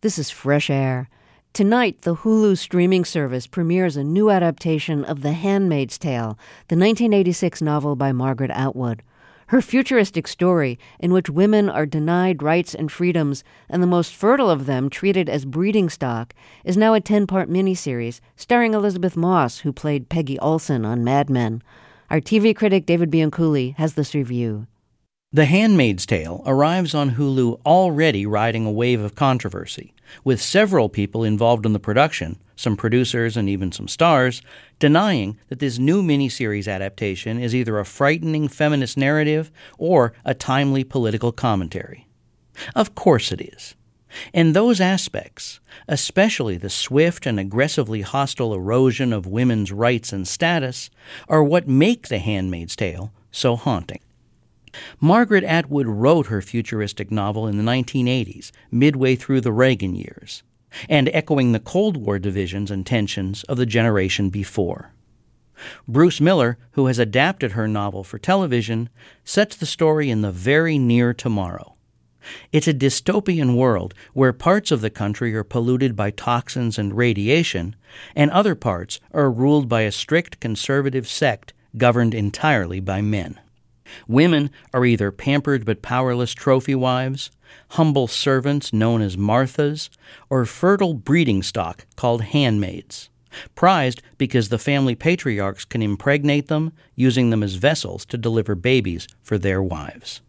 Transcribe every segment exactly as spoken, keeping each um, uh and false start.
This is Fresh Air. Tonight, the Hulu streaming service premieres a new adaptation of The Handmaid's Tale, the nineteen eighty-six novel by Margaret Atwood. Her futuristic story, in which women are denied rights and freedoms, and the most fertile of them treated as breeding stock, is now a ten-part miniseries starring Elizabeth Moss, who played Peggy Olson on Mad Men. Our T V critic David Bianculli has this review. The Handmaid's Tale arrives on Hulu already riding a wave of controversy, with several people involved in the production, some producers and even some stars, denying that this new miniseries adaptation is either a frightening feminist narrative or a timely political commentary. Of course it is. And those aspects, especially the swift and aggressively hostile erosion of women's rights and status, are what make The Handmaid's Tale so haunting. Margaret Atwood wrote her futuristic novel in the nineteen eighties, midway through the Reagan years, and echoing the Cold War divisions and tensions of the generation before. Bruce Miller, who has adapted her novel for television, sets the story in the very near tomorrow. It's a dystopian world where parts of the country are polluted by toxins and radiation, and other parts are ruled by a strict conservative sect governed entirely by men. Women are either pampered but powerless trophy wives, humble servants known as Marthas, or fertile breeding stock called handmaids, prized because the family patriarchs can impregnate them, using them as vessels to deliver babies for their wives.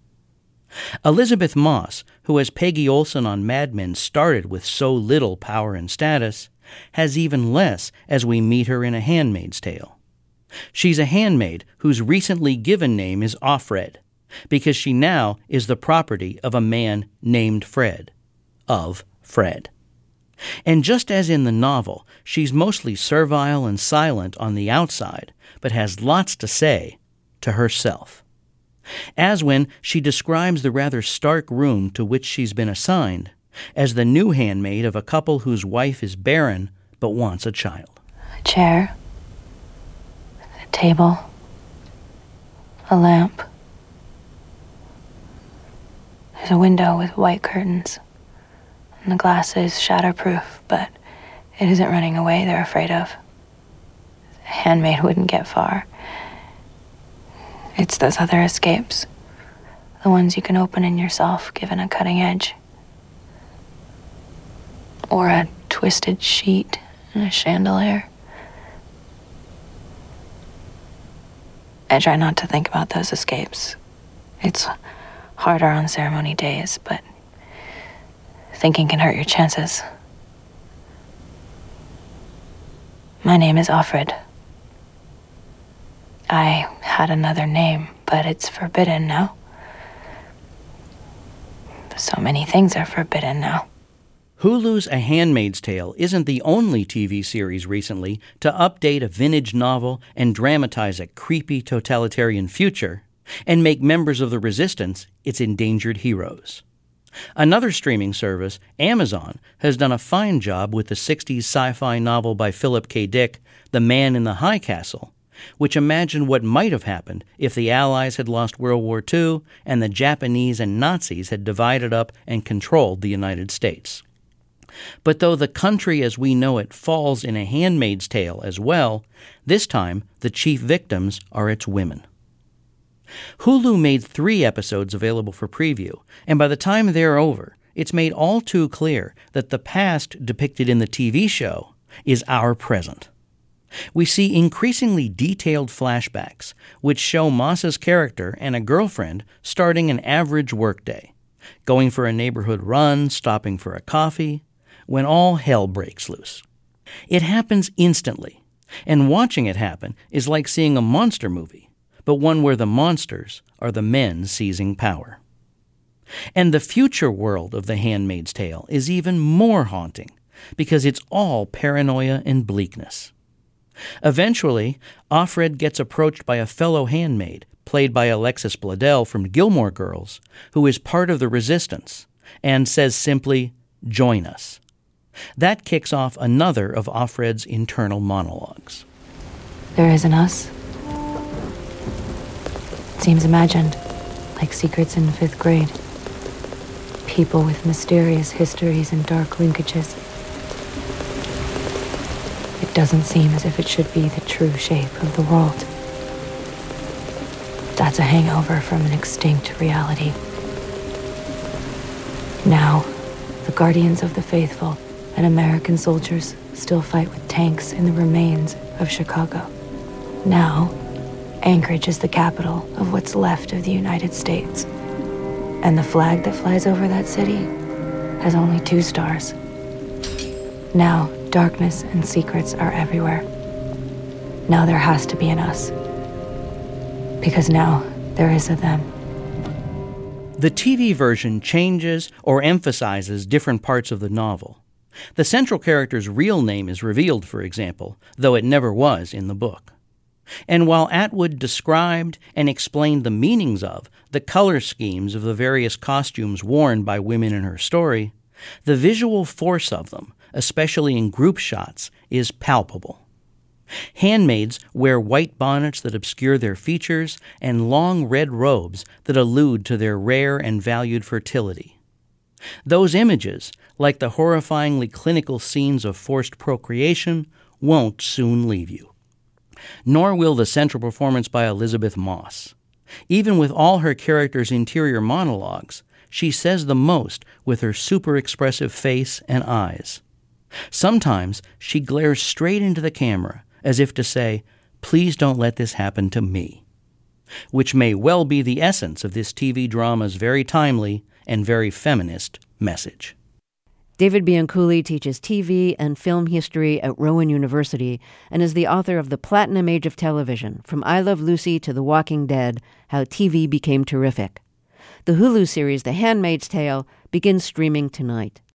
Elizabeth Moss, who as Peggy Olson on Mad Men started with so little power and status, has even less as we meet her in A Handmaid's Tale. She's a handmaid whose recently given name is Offred, because she now is the property of a man named Fred, of Fred. And just as in the novel, she's mostly servile and silent on the outside, but has lots to say to herself. As when she describes the rather stark room to which she's been assigned as the new handmaid of a couple whose wife is barren but wants a child. A chair. Table, a lamp. There's a window with white curtains, and the glass is shatterproof, but it isn't running away they're afraid of. A handmaid wouldn't get far. It's those other escapes, the ones you can open in yourself given a cutting edge. Or a twisted sheet and a chandelier. I try not to think about those escapes. It's harder on ceremony days, but thinking can hurt your chances. My name is Offred. I had another name, but it's forbidden now. So many things are forbidden now. Hulu's A Handmaid's Tale isn't the only T V series recently to update a vintage novel and dramatize a creepy totalitarian future and make members of the resistance its endangered heroes. Another streaming service, Amazon, has done a fine job with the sixties sci-fi novel by Philip K. Dick, The Man in the High Castle, which imagined what might have happened if the Allies had lost World War Two and the Japanese and Nazis had divided up and controlled the United States. But though the country as we know it falls in A Handmaid's Tale as well, this time the chief victims are its women. Hulu made three episodes available for preview, and by the time they're over, it's made all too clear that the past depicted in the T V show is our present. We see increasingly detailed flashbacks, which show Moss's character and a girlfriend starting an average workday, going for a neighborhood run, stopping for a coffee, when all hell breaks loose. It happens instantly, and watching it happen is like seeing a monster movie, but one where the monsters are the men seizing power. And the future world of The Handmaid's Tale is even more haunting, because it's all paranoia and bleakness. Eventually, Offred gets approached by a fellow handmaid, played by Alexis Bledel from Gilmore Girls, who is part of the resistance, and says simply, "Join us." That kicks off another of Offred's internal monologues. There isn't us. It seems imagined, like secrets in fifth grade. people with mysterious histories and dark linkages. It doesn't seem as if it should be the true shape of the world. That's a hangover from an extinct reality. Now, the guardians of the faithful and American soldiers still fight with tanks in the remains of Chicago. Now, Anchorage is the capital of what's left of the United States. And the flag that flies over that city has only two stars. Now, darkness and secrets are everywhere. Now there has to be an us. Because now there is a them. The T V version changes or emphasizes different parts of the novel. The central character's real name is revealed, for example, though it never was in the book. And while Atwood described and explained the meanings of the color schemes of the various costumes worn by women in her story, the visual force of them, especially in group shots, is palpable. Handmaids wear white bonnets that obscure their features and long red robes that allude to their rare and valued fertility. Those images, like the horrifyingly clinical scenes of forced procreation, won't soon leave you. Nor will the central performance by Elizabeth Moss. Even with all her character's interior monologues, she says the most with her super-expressive face and eyes. Sometimes she glares straight into the camera, as if to say, "Please don't let this happen to me," which may well be the essence of this T V drama's very timely and very feminist message. David Bianculli teaches T V and film history at Rowan University and is the author of The Platinum Age of Television, From I Love Lucy to The Walking Dead, How T V Became Terrific. The Hulu series The Handmaid's Tale begins streaming tonight.